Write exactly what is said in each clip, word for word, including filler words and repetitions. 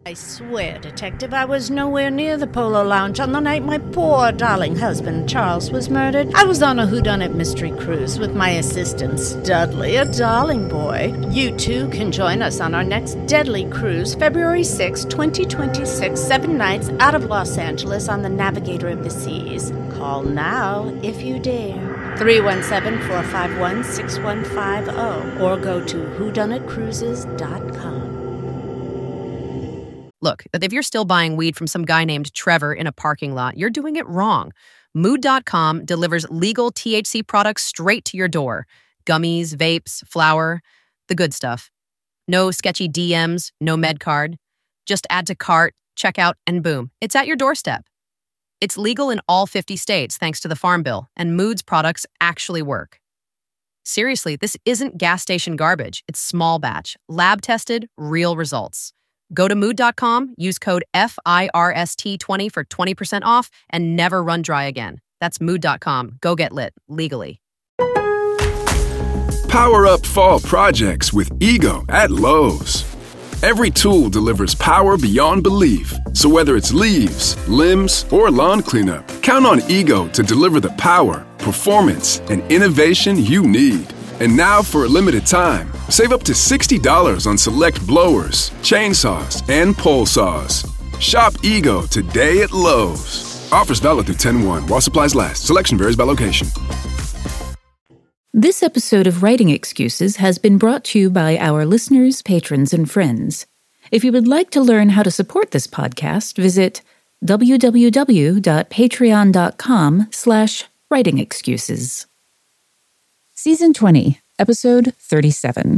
I swear, Detective, I was nowhere near the Polo Lounge on the night my poor darling husband, Charles, was murdered. I was on a whodunit mystery cruise with my assistant, Dudley, a darling boy. You too can join us on our next deadly cruise, February sixth, twenty twenty-six, seven nights out of Los Angeles on the Navigator of the Seas. Call now if you dare. three one seven, four five one, six one five zero or go to whodunit cruises dot com. Look, if you're still buying weed from some guy named Trevor in a parking lot, you're doing it wrong. Mood dot com delivers legal T H C products straight to your door. Gummies, vapes, flour, the good stuff. No sketchy D Ms, no med card. Just add to cart, checkout, and boom, it's at your doorstep. It's legal in all fifty states thanks to the Farm Bill, and Mood's products actually work. Seriously, this isn't gas station garbage. It's small batch, lab-tested, real results. Go to mood dot com, use code F I R S T twenty for twenty percent off, and never run dry again. That's mood dot com. Go get lit, legally. Power up fall projects with Ego at Lowe's. Every tool delivers power beyond belief. So whether it's leaves, limbs, or lawn cleanup, count on Ego to deliver the power, performance, and innovation you need. And now, for a limited time, save up to sixty dollars on select blowers, chainsaws, and pole saws. Shop Ego today at Lowe's. Offers valid through ten one while supplies last. Selection varies by location. This episode of Writing Excuses has been brought to you by our listeners, patrons, and friends. If you would like to learn how to support this podcast, visit www.patreon.com slash writing excuses. Season twenty, Episode thirty-seven.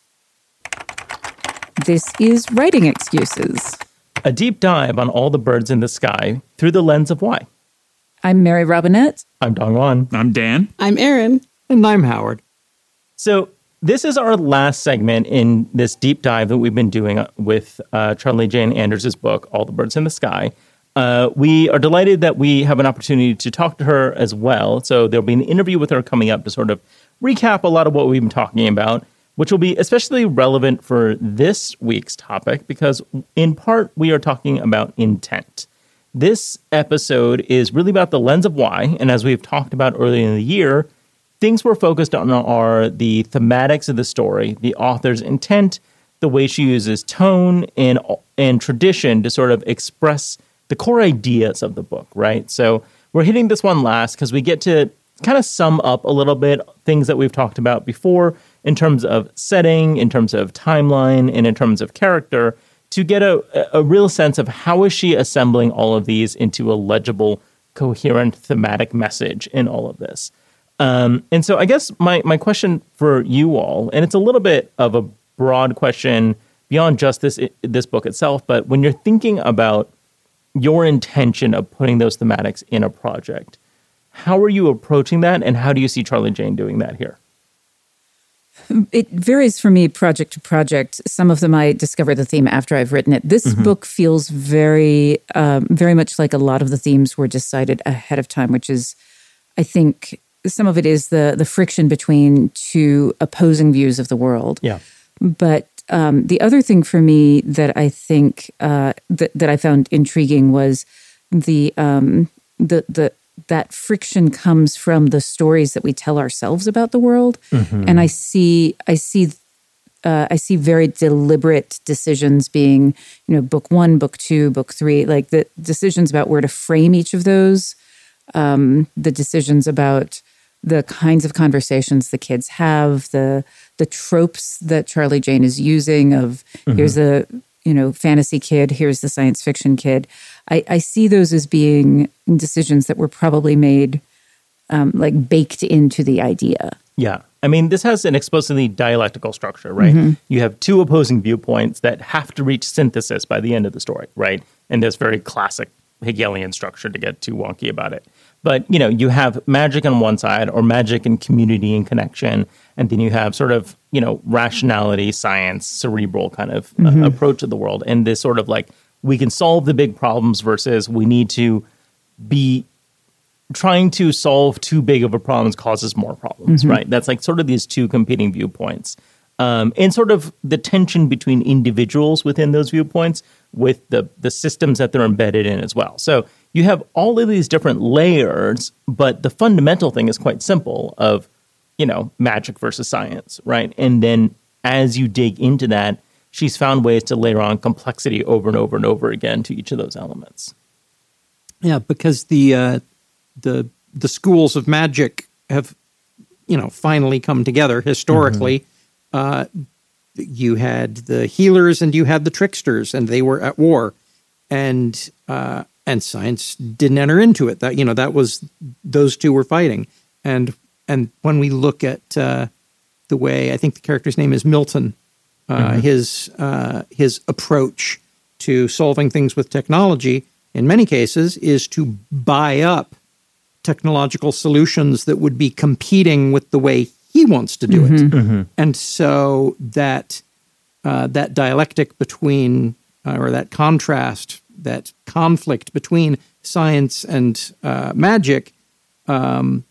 This is Writing Excuses. A deep dive on all the birds in the sky through the lens of why. I'm Mary Robinette. I'm Dongwon. I'm Dan. I'm Erin. And I'm Howard. So this is our last segment in this deep dive that we've been doing with uh, Charlie Jane Anders' book, All the Birds in the Sky. Uh, we are delighted that we have an opportunity to talk to her as well. So there'll be an interview with her coming up to sort of recap a lot of what we've been talking about, which will be especially relevant for this week's topic because in part we are talking about intent. This episode is really about the lens of why, and as we've talked about earlier in the year, things we're focused on are the thematics of the story, the author's intent, the way she uses tone and, and tradition to sort of express the core ideas of the book, right? So we're hitting this one last because we get to kind of sum up a little bit things that we've talked about before in terms of setting, in terms of timeline, and in terms of character to get a, a real sense of how is she assembling all of these into a legible, coherent, thematic message in all of this. Um, and so I guess my, my question for you all, and it's a little bit of a broad question beyond just this this book itself, but when you're thinking about your intention of putting those thematics in a project, how are you approaching that, and how do you see Charlie Jane doing that here? It varies for me project to project. Some of them I discover the theme after I've written it. This mm-hmm. book feels very, um, very much like a lot of the themes were decided ahead of time, which is, I think, some of it is the the friction between two opposing views of the world. Yeah. But um, the other thing for me that I think uh, that that I found intriguing was the um, the the. that friction comes from the stories that we tell ourselves about the world. Mm-hmm. And I see, I see, uh, I see very deliberate decisions being, you know, book one, book two, book three, like the decisions about where to frame each of those, um, the decisions about the kinds of conversations the kids have, the, the tropes that Charlie Jane is using of mm-hmm. here's the, you know, fantasy kid, here's the science fiction kid. I, I see those as being decisions that were probably made um, like baked into the idea. Yeah. I mean, this has an explicitly dialectical structure, right? Mm-hmm. You have two opposing viewpoints that have to reach synthesis by the end of the story, right? And this very classic Hegelian structure to get too wonky about it. But, you know, you have magic on one side or magic and community and connection. And then you have sort of, you know, rationality, science, cerebral kind of uh, mm-hmm. approach to the world. And this sort of like, we can solve the big problems versus we need to be trying to solve too big of a problem causes more problems, mm-hmm. right? That's like sort of these two competing viewpoints. Um, and sort of the tension between individuals within those viewpoints with the, the systems that they're embedded in as well. So you have all of these different layers, but the fundamental thing is quite simple of, you know, magic versus science, right? And then as you dig into that, she's found ways to layer on complexity over and over and over again to each of those elements. Yeah, because the uh, the the schools of magic have, you know, finally come together historically. Mm-hmm. Uh, you had the healers and you had the tricksters, and they were at war, and uh, and science didn't enter into it. That you know that was those two were fighting, and and when we look at uh, the way I think the character's name is Milton, uh, mm-hmm. his uh, his approach to solving things with technology in many cases is to buy up technological solutions that would be competing with the way he wants to do mm-hmm. it. Mm-hmm. And so that uh, that dialectic between, uh, or that contrast, that conflict between science and uh, magic um,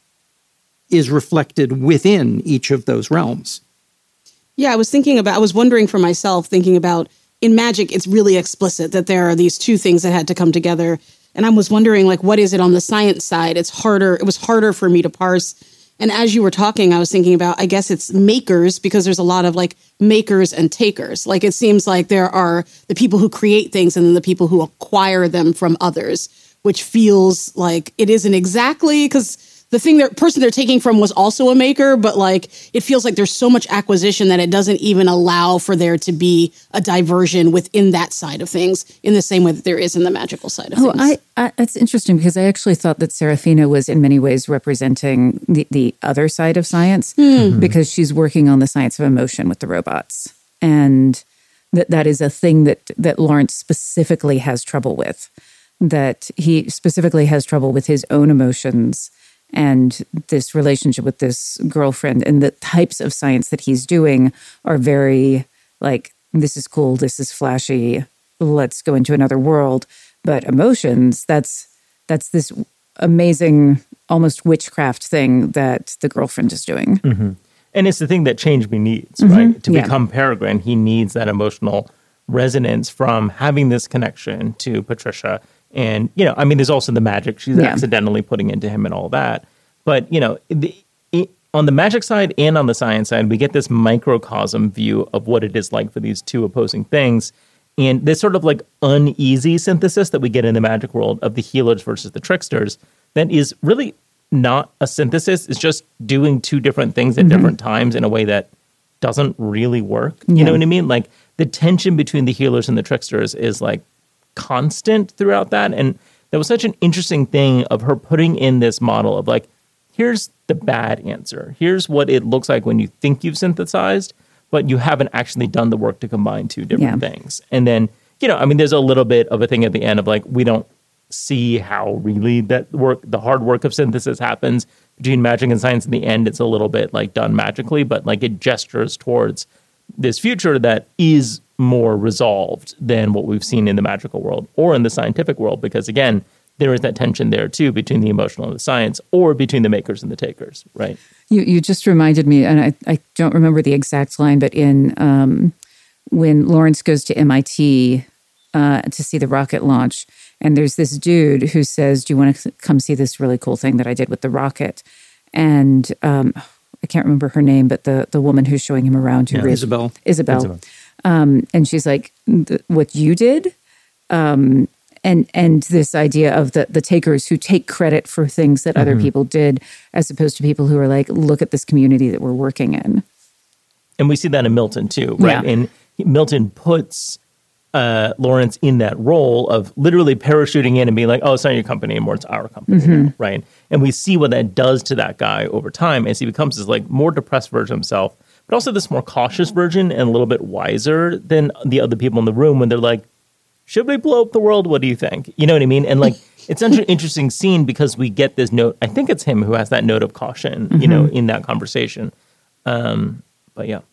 is reflected within each of those realms. Yeah, I was thinking about, I was wondering for myself, thinking about in magic, it's really explicit that there are these two things that had to come together. And I was wondering, like, what is it on the science side? It's harder, it was harder for me to parse. And as you were talking, I was thinking about, I guess it's makers, because there's a lot of like makers and takers. Like it seems like there are the people who create things and then the people who acquire them from others, which feels like it isn't exactly, because the thing that person they're taking from was also a maker, but like it feels like there's so much acquisition that it doesn't even allow for there to be a diversion within that side of things in the same way that there is in the magical side of oh, things. I, I, it's interesting because I actually thought that Serafina was in many ways representing the, the other side of science mm-hmm. because she's working on the science of emotion with the robots. And that that is a thing that, that Lawrence specifically has trouble with, that he specifically has trouble with his own emotions and this relationship with this girlfriend, and the types of science that he's doing are very like, this is cool, this is flashy, let's go into another world. But emotions, that's that's this amazing, almost witchcraft thing that the girlfriend is doing. Mm-hmm. And it's the thing that Changeman needs, mm-hmm. right? To yeah. become Peregrine, he needs that emotional resonance from having this connection to Patricia. And, you know, I mean, there's also the magic she's yeah. accidentally putting into him and all that. But, you know, the, it, on the magic side and on the science side, we get this microcosm view of what it is like for these two opposing things. And this sort of like uneasy synthesis that we get in the magic world of the healers versus the tricksters, that is really not a synthesis. It's just doing two different things at mm-hmm. different times in a way that doesn't really work. You yeah. know what I mean? Like the tension between the healers and the tricksters is like constant throughout that. And that was such an interesting thing of her putting in this model of like, here's the bad answer. Here's what it looks like when you think you've synthesized, but you haven't actually done the work to combine two different yeah. things. And then, you know, I mean, there's a little bit of a thing at the end of like, we don't see how really that work, the hard work of synthesis happens between magic and science. In the end, it's a little bit like done magically, but like it gestures towards this future that is more resolved than what we've seen in the magical world or in the scientific world. Because again, there is that tension there too between the emotional and the science, or between the makers and the takers, right? You you just reminded me, and I, I don't remember the exact line, but in um, when Lawrence goes to M I T uh, to see the rocket launch, and there's this dude who says, do you want to come see this really cool thing that I did with the rocket? And um, I can't remember her name, but the, the woman who's showing him around. Who yeah, really, Isabel. Isabel. Isabel. Um, and she's like, what you did? Um, and and this idea of the, the takers who take credit for things that mm-hmm. other people did, as opposed to people who are like, look at this community that we're working in. And we see that in Milton too, right? Yeah. And Milton puts uh, Lawrence in that role of literally parachuting in and being like, oh, it's not your company anymore, it's our company mm-hmm. now, right? And we see what that does to that guy over time as he becomes this like more depressed version of himself, but also this more cautious version and a little bit wiser than the other people in the room when they're like, should we blow up the world? What do you think? You know what I mean? And like, it's such an interesting scene because we get this note. I think it's him who has that note of caution, mm-hmm. you know, in that conversation. Um, but yeah.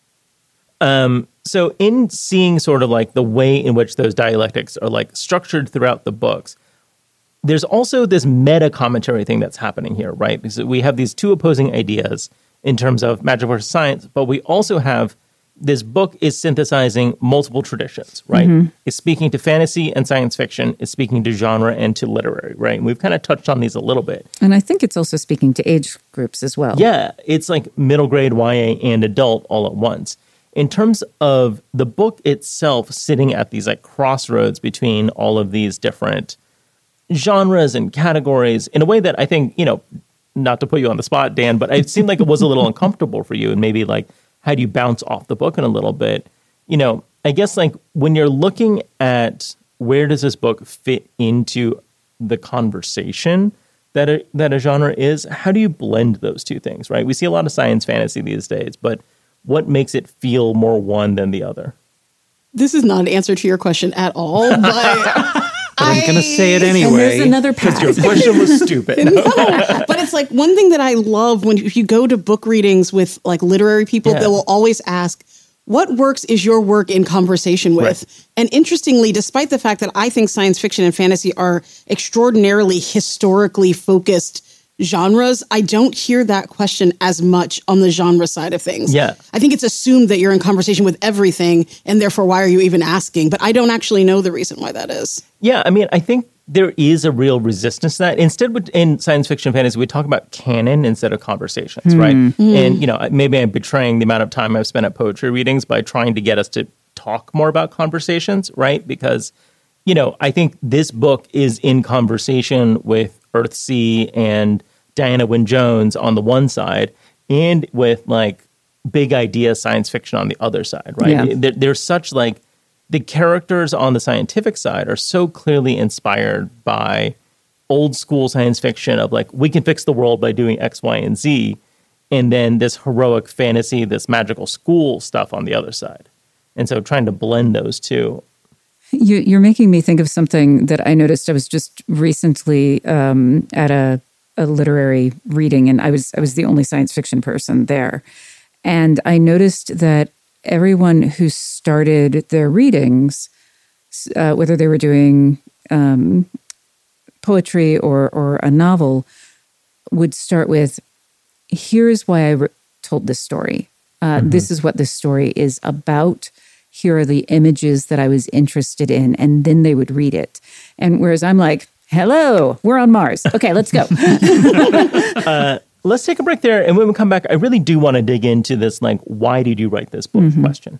Um, so in seeing sort of like the way in which those dialectics are like structured throughout the books, there's also this meta commentary thing that's happening here, right? Because we have these two opposing ideas in terms of magic versus science, but we also have this book is synthesizing multiple traditions, right? Mm-hmm. It's speaking to fantasy and science fiction. It's speaking to genre and to literary, right? And we've kind of touched on these a little bit. And I think it's also speaking to age groups as well. Yeah, it's like middle grade, Y A, and adult all at once. In terms of the book itself sitting at these like crossroads between all of these different genres and categories in a way that I think, you know, not to put you on the spot, Dan, but it seemed like it was a little uncomfortable for you and maybe like, how do you bounce off the book in a little bit? You know, I guess like when you're looking at where does this book fit into the conversation that a, that a genre is, how do you blend those two things, right? We see a lot of science fantasy these days, but what makes it feel more one than the other? This is not an answer to your question at all, but... But I'm going to say it anyway. And there's another path. Because your question was stupid. No, but it's like one thing that I love when if you go to book readings with like literary people, yeah. they will always ask, what works is your work in conversation with? Right. And interestingly, despite the fact that I think science fiction and fantasy are extraordinarily historically focused genres, I don't hear that question as much on the genre side of things. Yeah. I think it's assumed that you're in conversation with everything, and therefore, why are you even asking? But I don't actually know the reason why that is. Yeah, I mean, I think there is a real resistance to that. Instead, in science fiction and fantasy, we talk about canon instead of conversations, mm. right? Mm. And, you know, maybe I'm betraying the amount of time I've spent at poetry readings by trying to get us to talk more about conversations, right? Because, you know, I think this book is in conversation with Earthsea and Diana Wynne Jones on the one side, and with like big idea science fiction on the other side, right? Yeah. There, there's such like the characters on the scientific side are so clearly inspired by old school science fiction of like, we can fix the world by doing X, Y, and Z. And then this heroic fantasy, this magical school stuff on the other side. And so trying to blend those two. You, you're making me think of something that I noticed. I was just recently um, at a a literary reading, and I was I was the only science fiction person there. And I noticed that everyone who started their readings, uh, whether they were doing um, poetry or or a novel, would start with, here's why I re- told this story. Uh, mm-hmm. This is what this story is about. Here are the images that I was interested in. And then they would read it. And whereas I'm like, hello, we're on Mars. Okay, let's go. uh, let's take a break there. And when we come back, I really do want to dig into this, like, why did you write this book mm-hmm. question?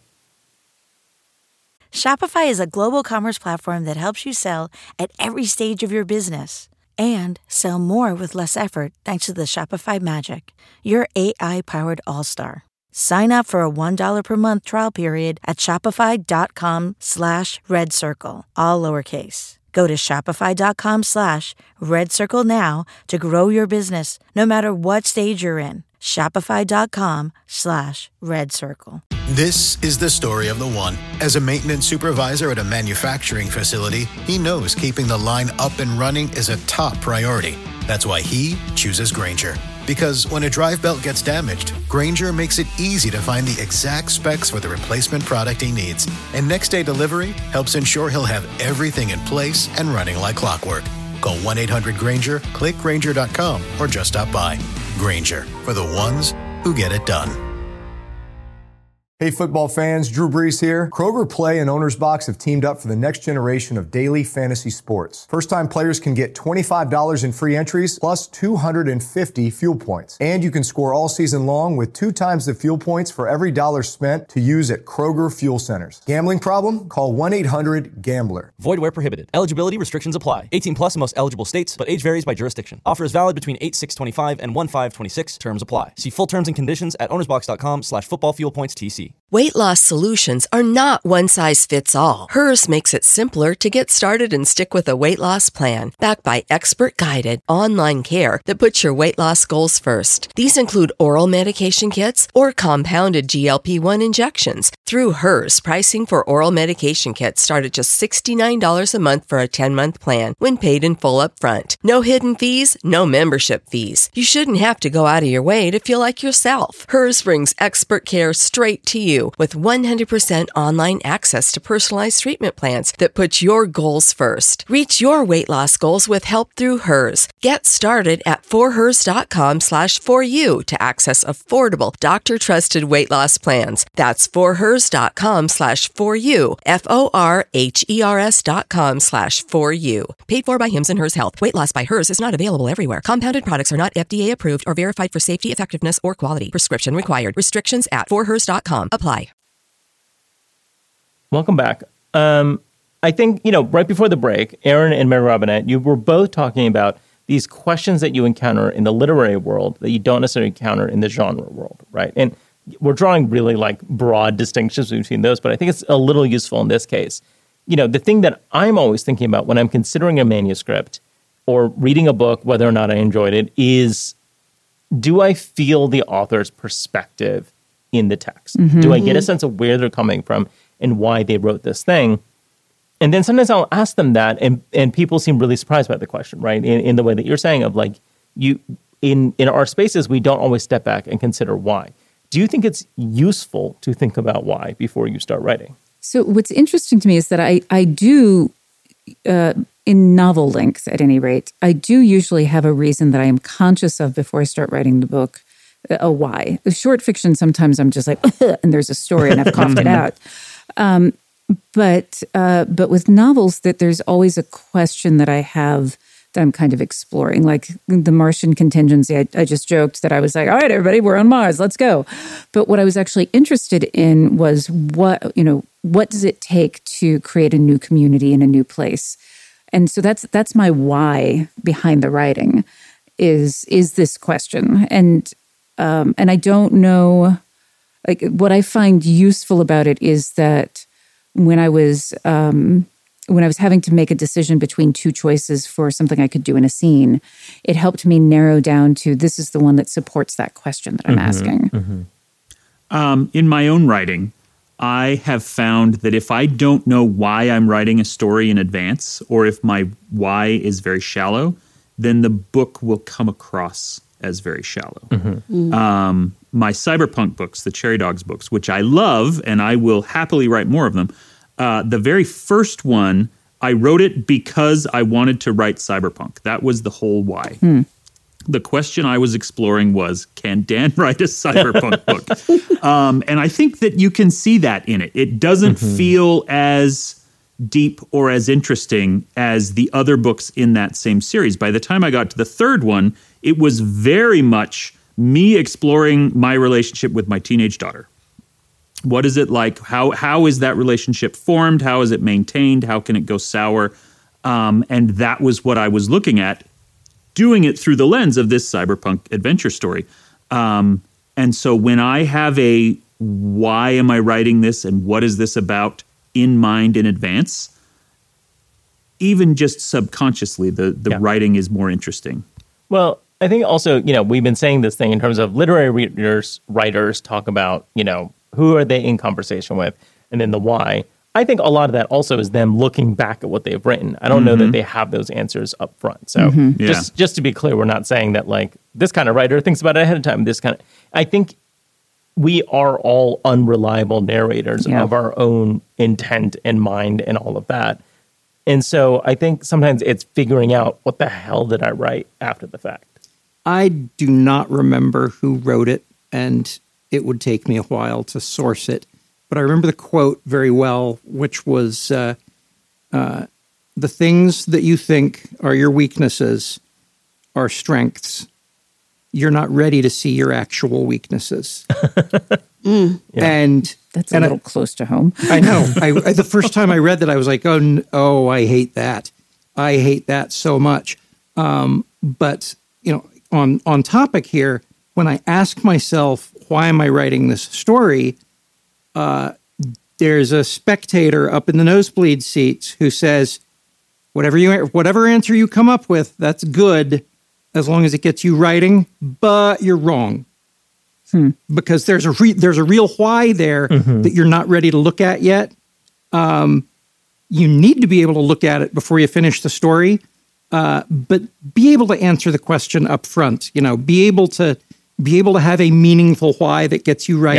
Shopify is a global commerce platform that helps you sell at every stage of your business and sell more with less effort thanks to the Shopify Magic, your A I-powered all-star. Sign up for a one dollar per month trial period at shopify.com slash red circle, all lowercase. Go to shopify.com slash red circle now to grow your business no matter what stage you're in. Shopify.com slash red circle. This is the story of the one. As a maintenance supervisor at a manufacturing facility, he knows keeping the line up and running is a top priority. That's why he chooses Grainger. Because when a drive belt gets damaged, Grainger makes it easy to find the exact specs for the replacement product he needs. And next day delivery helps ensure he'll have everything in place and running like clockwork. Call one eight hundred Grainger, click Grainger dot com, or just stop by. Grainger, for the ones who get it done. Hey football fans, Drew Brees here. Kroger Play and Owner's Box have teamed up for the next generation of daily fantasy sports. First-time players can get twenty-five dollars in free entries plus two hundred fifty fuel points. And you can score all season long with two times the fuel points for every dollar spent to use at Kroger Fuel Centers. Gambling problem? Call one eight hundred gambler. Void where prohibited. Eligibility restrictions apply. eighteen plus in most eligible states, but age varies by jurisdiction. Offer is valid between eight six twenty-five and one five twenty-six. Terms apply. See full terms and conditions at ownersbox.com slash football fuel points TC. Weight loss solutions are not one size fits all. Hers makes it simpler to get started and stick with a weight loss plan backed by expert-guided online care that puts your weight loss goals first. These include oral medication kits or compounded G L P one injections. Through Hers, pricing for oral medication kits start at just sixty-nine dollars a month for a ten-month plan when paid in full upfront. No hidden fees, no membership fees. You shouldn't have to go out of your way to feel like yourself. Hers brings expert care straight to you with one hundred percent online access to personalized treatment plans that put your goals first. Reach your weight loss goals with help through Hers. Get started at forhers.com slash for you to access affordable, doctor-trusted weight loss plans. That's forhers.com slash for you, F-O-R-H-E-R-S dot com slash for you. Paid for by Hims and Hers Health. Weight loss by Hers is not available everywhere. Compounded products are not F D A approved or verified for safety, effectiveness, or quality. Prescription required. Restrictions at for hers dot com apply. Welcome back. Um, I think, you know, right before the break, Aaron and Mary Robinette, you were both talking about these questions that you encounter in the literary world that you don't necessarily encounter in the genre world, right? And we're drawing really like broad distinctions between those, but I think it's a little useful in this case. You know, the thing that I'm always thinking about when I'm considering a manuscript or reading a book, whether or not I enjoyed it, is do I feel the author's perspective in the text? Mm-hmm. Do I get a sense of where they're coming from and why they wrote this thing? And then sometimes I'll ask them that, and, and people seem really surprised by the question, right? In, in the way that you're saying of like, you in, in our spaces, we don't always step back and consider why. Do you think it's useful to think about why before you start writing? So what's interesting to me is that I, I do, uh, in novel length at any rate, I do usually have a reason that I am conscious of before I start writing the book, a why. The short fiction, sometimes I'm just like, and there's a story and I've coughed it out. Um, but uh, but with novels, that there's always a question that I have that I'm kind of exploring. Like the Martian contingency, I, I just joked that I was like, all right, everybody, we're on Mars, let's go. But what I was actually interested in was what, you know, what does it take to create a new community in a new place? And so that's that's my why behind the writing is is this question. And um, and I don't know, like what I find useful about it is that when I was um, when I was having to make a decision between two choices for something I could do in a scene, it helped me narrow down to this is the one that supports that question that I'm mm-hmm, asking. Mm-hmm. Um, in my own writing, I have found that if I don't know why I'm writing a story in advance, or if my why is very shallow, then the book will come across as very shallow. Mm-hmm. Mm-hmm. Um, my cyberpunk books, the Cherry Dogs books, which I love, and I will happily write more of them, uh, the very first one, I wrote it because I wanted to write cyberpunk. That was the whole why. Hmm. The question I was exploring was, can Dan write a cyberpunk book? Um, and I think that you can see that in it. It doesn't mm-hmm. feel as deep or as interesting as the other books in that same series. By the time I got to the third one, it was very much me exploring my relationship with my teenage daughter. What is it like? How how is that relationship formed? How is it maintained? How can it go sour? Um, and that was what I was looking at, doing it through the lens of this cyberpunk adventure story. Um, and so when I have a why am I writing this and what is this about in mind in advance, even just subconsciously, the, the yeah. writing is more interesting. Well, I think also, you know, we've been saying this thing in terms of literary readers, writers talk about, you know, who are they in conversation with, and then the why. I think a lot of that also is them looking back at what they've written. I don't mm-hmm. know that they have those answers up front. So mm-hmm. yeah. just just to be clear, we're not saying that like this kind of writer thinks about it ahead of time. This kind of, I think we are all unreliable narrators yeah. of our own intent and mind and all of that. And so I think sometimes it's figuring out what the hell did I write after the fact. I do not remember who wrote it, and it would take me a while to source it. But I remember the quote very well, which was, uh, uh, the things that you think are your weaknesses are strengths. You're not ready to see your actual weaknesses. mm. yeah. And that's a and little I, close to home. I know. I, I, the first time I read that, I was like, oh, oh, I hate that. I hate that so much. Um, but, you know, on, on topic here, when I ask myself, why am I writing this story? Uh, there's a spectator up in the nosebleed seats who says, whatever you, whatever answer you come up with, that's good as long as it gets you writing, but you're wrong. Hmm. Because there's a re- there's a real why there mm-hmm. that you're not ready to look at yet. Um, you need to be able to look at it before you finish the story, uh, but be able to answer the question up front. You know, be able to be able to have a meaningful why that gets you writing. Yeah.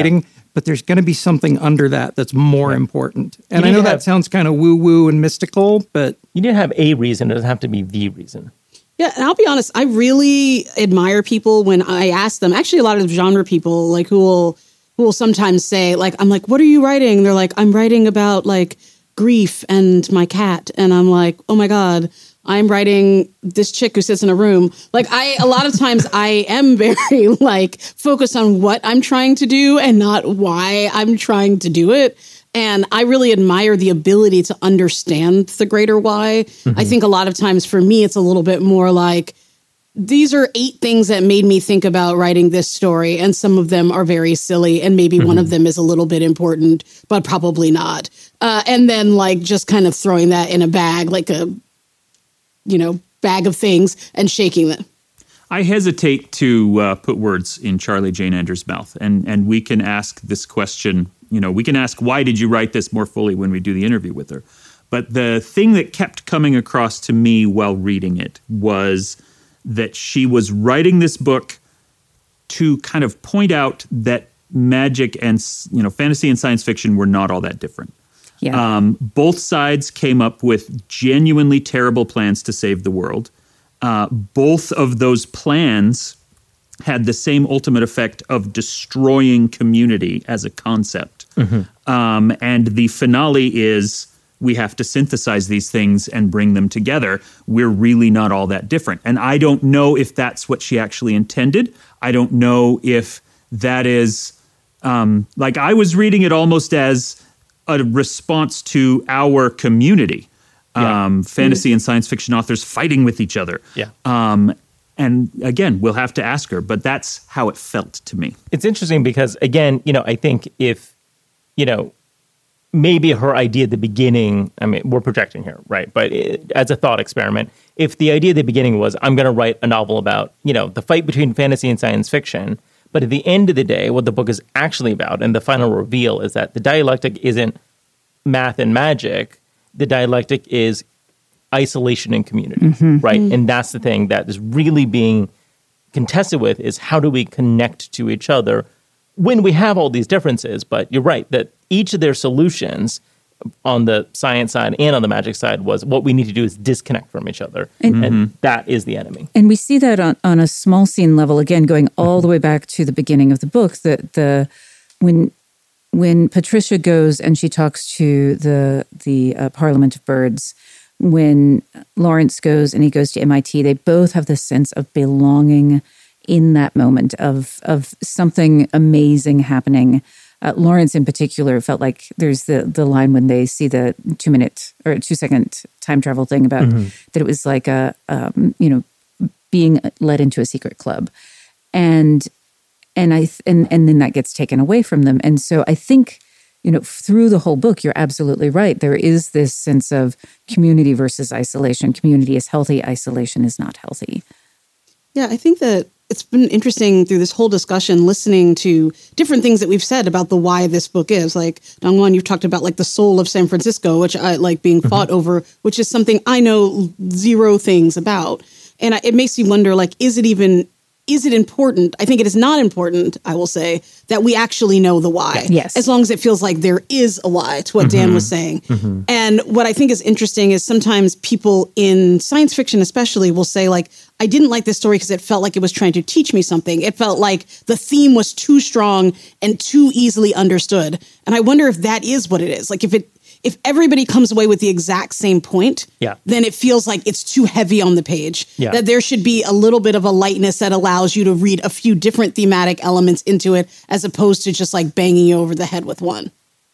but there's going to be something under that that's more yeah. important. And I know that have, sounds kind of woo-woo and mystical, but... You need to have a reason. It doesn't have to be the reason. Yeah, and I'll be honest, I really admire people when I ask them, actually a lot of genre people, like who will, who will sometimes say, like, I'm like, what are you writing? They're like, I'm writing about, like, grief and my cat. And I'm like, oh my God, I'm writing this chick who sits in a room. Like I, a lot of times I am very like focused on what I'm trying to do and not why I'm trying to do it. And I really admire the ability to understand the greater why. Mm-hmm. I think a lot of times for me, it's a little bit more like, these are eight things that made me think about writing this story. And some of them are very silly. And maybe mm-hmm. one of them is a little bit important, but probably not. Uh, and then like just kind of throwing that in a bag, like a, you know, bag of things and shaking them. I hesitate to uh, put words in Charlie Jane Anders' mouth. And, and we can ask this question, you know, we can ask, why did you write this more fully when we do the interview with her? But the thing that kept coming across to me while reading it was that she was writing this book to kind of point out that magic and, you know, fantasy and science fiction were not all that different. Yeah. Um, both sides came up with genuinely terrible plans to save the world. Uh, both of those plans had the same ultimate effect of destroying community as a concept. Mm-hmm. Um, and the finale is, we have to synthesize these things and bring them together. We're really not all that different. And I don't know if that's what she actually intended. I don't know if that is, um, like I was reading it almost as a response to our community. Yeah. Um, fantasy mm-hmm. and science fiction authors fighting with each other. Yeah. Um, and again, we'll have to ask her, but that's how it felt to me. It's interesting because, again, you know, I think if, you know, maybe her idea at the beginning, I mean, we're projecting here, right? But it, as a thought experiment, if the idea at the beginning was, I'm going to write a novel about, you know, the fight between fantasy and science fiction, but at the end of the day, what the book is actually about, and the final reveal is that the dialectic isn't math and magic, the dialectic is isolation and community, mm-hmm. right? Mm-hmm. And that's the thing that is really being contested with is how do we connect to each other when we have all these differences? But you're right, that each of their solutions on the science side and on the magic side was what we need to do is disconnect from each other. And, mm-hmm. and that is the enemy. And we see that on, on a small scene level, again, going all mm-hmm. the way back to the beginning of the book, that the when when Patricia goes and she talks to the the uh, Parliament of Birds, when Lawrence goes and he goes to M I T, they both have this sense of belonging in that moment of of something amazing happening. Uh, Lawrence in particular felt like there's the the line when they see the two minute or two second time travel thing about mm-hmm. that it was like a um, you know being led into a secret club, and and I and and then that gets taken away from them. And so I think, you know, through the whole book, you're absolutely right. There is this sense of community versus isolation. Community is healthy. Isolation is not healthy. Yeah, I think that it's been interesting through this whole discussion, listening to different things that we've said about the why this book is. Like, Dong-Won, you've talked about like the soul of San Francisco, which I like being fought mm-hmm. over, which is something I know zero things about. And I, it makes me wonder, like, is it even... Is it important? I think it is not important, I will say, that we actually know the why. Yes. As long as it feels like there is a why to what mm-hmm. Dan was saying. Mm-hmm. And what I think is interesting is sometimes people in science fiction especially will say, like, I didn't like this story because it felt like it was trying to teach me something. It felt like the theme was too strong and too easily understood. And I wonder if that is what it is. Like, if it if everybody comes away with the exact same point, yeah. then it feels like it's too heavy on the page. Yeah. That there should be a little bit of a lightness that allows you to read a few different thematic elements into it, as opposed to just like banging you over the head with one.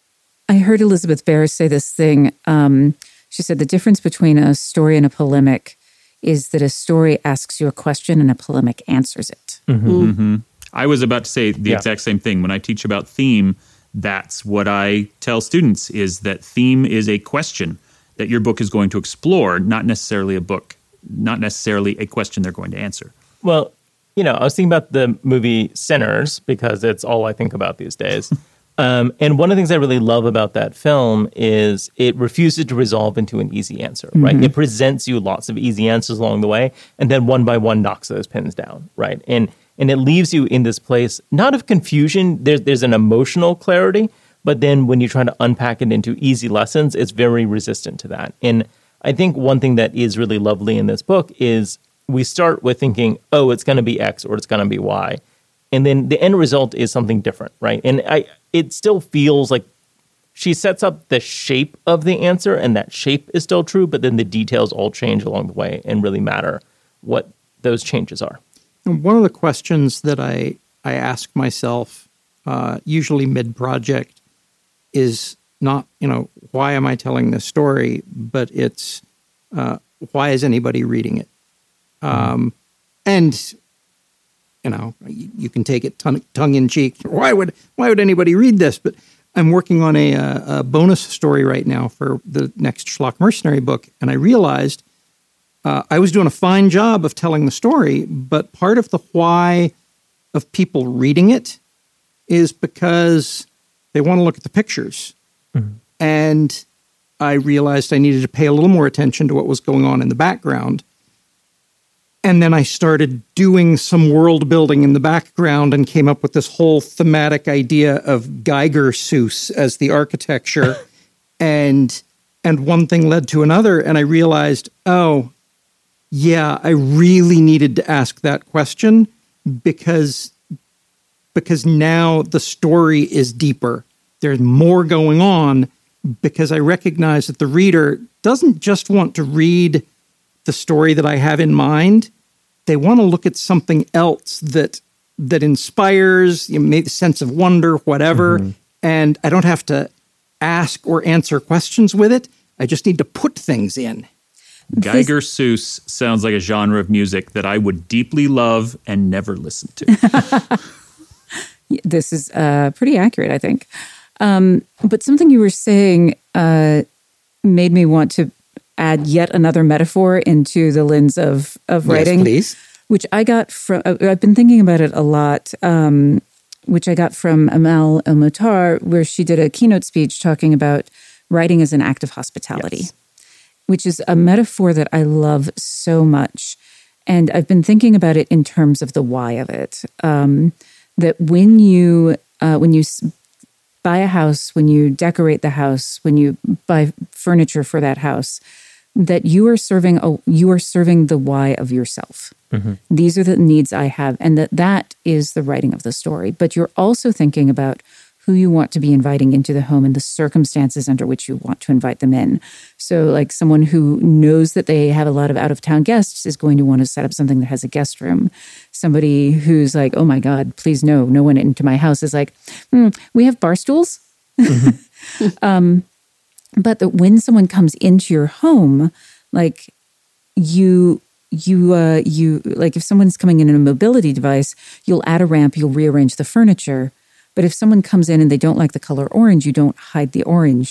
I heard Elizabeth Barris say this thing. Um, she said the difference between a story and a polemic is that a story asks you a question and a polemic answers it. Mm-hmm. Mm-hmm. I was about to say the yeah. exact same thing. When I teach about theme, that's what I tell students, is that theme is a question that your book is going to explore, not necessarily a book, not necessarily a question they're going to answer. Well, you know, I was thinking about the movie Sinners because it's all I think about these days. um, and one of the things I really love about that film is it refuses to resolve into an easy answer, right? Mm-hmm. It presents you lots of easy answers along the way, and then one by one knocks those pins down, right? And And it leaves you in this place, not of confusion. There's, there's an emotional clarity, but then when you're trying to unpack it into easy lessons, it's very resistant to that. And I think one thing that is really lovely in this book is we start with thinking, oh, it's going to be X or it's going to be Y. And then the end result is something different, right? And I, it still feels like she sets up the shape of the answer, and that shape is still true, but then the details all change along the way and really matter what those changes are. And one of the questions that I, I ask myself, uh, usually mid-project, is not, you know, why am I telling this story, but it's uh, why is anybody reading it? Um, and, you know, you, you can take it tongue, tongue-in-cheek. Why would why would anybody read this? But I'm working on a, a bonus story right now for the next Schlock Mercenary book, and I realized uh, I was doing a fine job of telling the story, but part of the why of people reading it is because they want to look at the pictures. Mm-hmm. And I realized I needed to pay a little more attention to what was going on in the background. And then I started doing some world building in the background and came up with this whole thematic idea of Geiger Seuss as the architecture. and and one thing led to another. And I realized, oh, yeah, I really needed to ask that question because, because now the story is deeper. There's more going on because I recognize that the reader doesn't just want to read the story that I have in mind. They want to look at something else that that inspires, you know, maybe a sense of wonder, whatever. Mm-hmm. And I don't have to ask or answer questions with it. I just need to put things in. Geiger Seuss sounds like a genre of music that I would deeply love and never listen to. This is uh, pretty accurate, I think. Um, but something you were saying uh, made me want to add yet another metaphor into the lens of, of writing. Yes, please. Which I got from, I've been thinking about it a lot, um, which I got from Amal El-Moutar, where she did a keynote speech talking about writing as an act of hospitality, yes. which is a metaphor that I love so much. And I've been thinking about it in terms of the why of it. Um, that when you, uh, when you buy a house, when you decorate the house, when you buy furniture for that house, that you are serving a, you are serving the why of yourself. Mm-hmm. These are the needs I have, and that that is the writing of the story. But you're also thinking about who you want to be inviting into the home and the circumstances under which you want to invite them in. So like someone who knows that they have a lot of out-of-town guests is going to want to set up something that has a guest room. Somebody who's like, oh my God, please no, no one into my house is like, hmm, we have bar stools. Mm-hmm. um, but that when someone comes into your home, like you... You, uh, you like if someone's coming in in a mobility device, you'll add a ramp, you'll rearrange the furniture. But if someone comes in and they don't like the color orange, you don't hide the orange.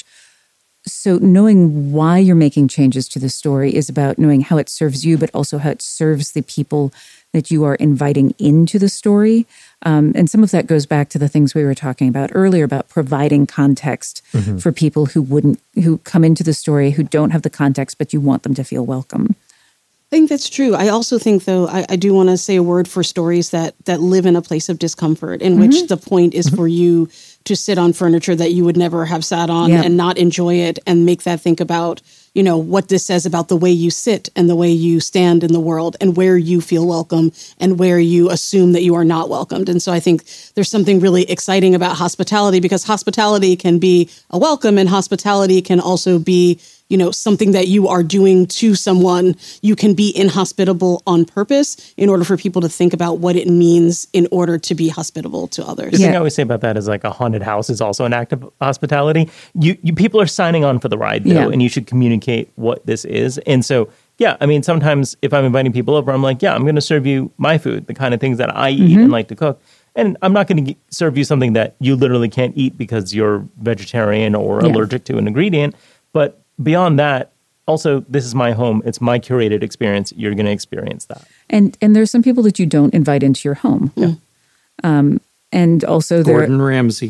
So knowing why you're making changes to the story is about knowing how it serves you, but also how it serves the people that you are inviting into the story. Um, and some of that goes back to the things we were talking about earlier about providing context mm-hmm. for people who wouldn't, who come into the story, who don't have the context, but you want them to feel welcome. I think that's true. I also think, though, I, I do want to say a word for stories that that live in a place of discomfort, in mm-hmm. which the point is mm-hmm. for you to sit on furniture that you would never have sat on yep. and not enjoy it, and make that think about, you know, what this says about the way you sit and the way you stand in the world and where you feel welcome and where you assume that you are not welcomed. And so I think there's something really exciting about hospitality, because hospitality can be a welcome, and hospitality can also be, you know, something that you are doing to someone. You can be inhospitable on purpose in order for people to think about what it means in order to be hospitable to others. The thing I always say about that is like a haunted house is also an act of hospitality. You, you people are signing on for the ride, though, yeah. and you should communicate what this is. And so, yeah, I mean, sometimes if I'm inviting people over, I'm like, yeah, I'm going to serve you my food, the kind of things that I eat mm-hmm. and like to cook. And I'm not going to serve you something that you literally can't eat because you're vegetarian or yeah. allergic to an ingredient. But beyond that, also, this is my home. It's my curated experience. You're going to experience that. And and there's some people that you don't invite into your home. Yeah. Um, and also Gordon there, Ramsay.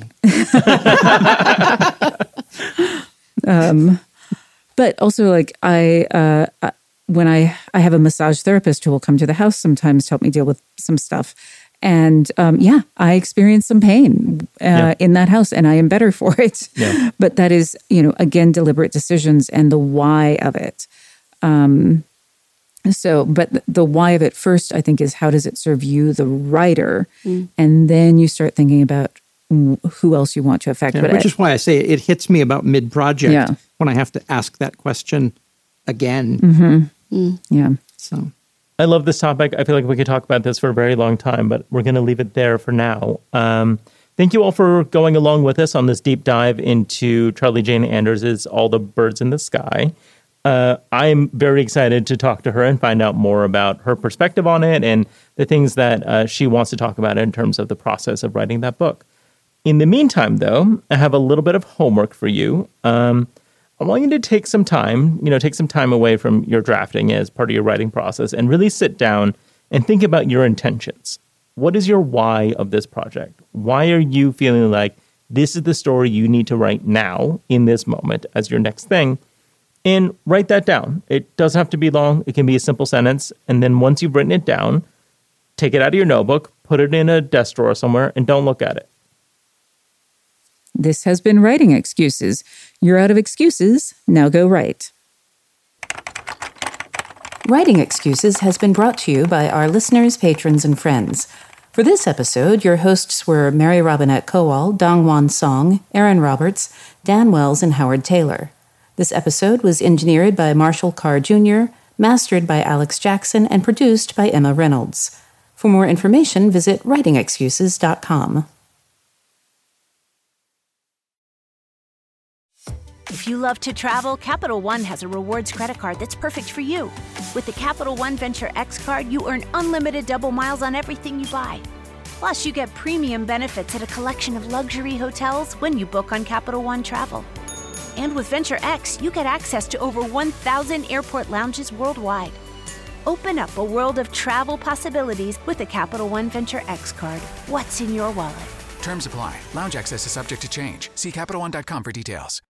um, but also, like I, uh, when I I have a massage therapist who will come to the house sometimes to help me deal with some stuff. And um, yeah, I experienced some pain uh, yeah. in that house, and I am better for it. Yeah. But that is, you know, again, deliberate decisions and the why of it. Um, so, but the why of it first, I think, is how does it serve you, the writer? Mm. And then you start thinking about who else you want to affect. Yeah, but which I, is why I say it hits me about mid-project yeah. when I have to ask that question again. Mm-hmm. Mm. Yeah. So I love this topic. I feel like we could talk about this for a very long time, but we're going to leave it there for now. Um, thank you all for going along with us on this deep dive into Charlie Jane Anders' All the Birds in the Sky. Uh, I'm very excited to talk to her and find out more about her perspective on it and the things that uh, she wants to talk about in terms of the process of writing that book. In the meantime, though, I have a little bit of homework for you. Um, I want you to take some time, you know, take some time away from your drafting as part of your writing process and really sit down and think about your intentions. What is your why of this project? Why are you feeling like this is the story you need to write now in this moment as your next thing? And write that down. It doesn't have to be long. It can be a simple sentence. And then once you've written it down, take it out of your notebook, put it in a desk drawer somewhere, and don't look at it. This has been Writing Excuses. You're out of excuses. Now go write. Writing Excuses has been brought to you by our listeners, patrons, and friends. For this episode, your hosts were Mary Robinette Kowal, Dongwon Song, Aaron Roberts, Dan Wells, and Howard Taylor. This episode was engineered by Marshall Carr Junior, mastered by Alex Jackson, and produced by Emma Reynolds. For more information, visit writing excuses dot com. If you love to travel, Capital One has a rewards credit card that's perfect for you. With the Capital One Venture X card, you earn unlimited double miles on everything you buy. Plus, you get premium benefits at a collection of luxury hotels when you book on Capital One Travel. And with Venture X, you get access to over one thousand airport lounges worldwide. Open up a world of travel possibilities with the Capital One Venture X card. What's in your wallet? Terms apply. Lounge access is subject to change. See Capital One dot com for details.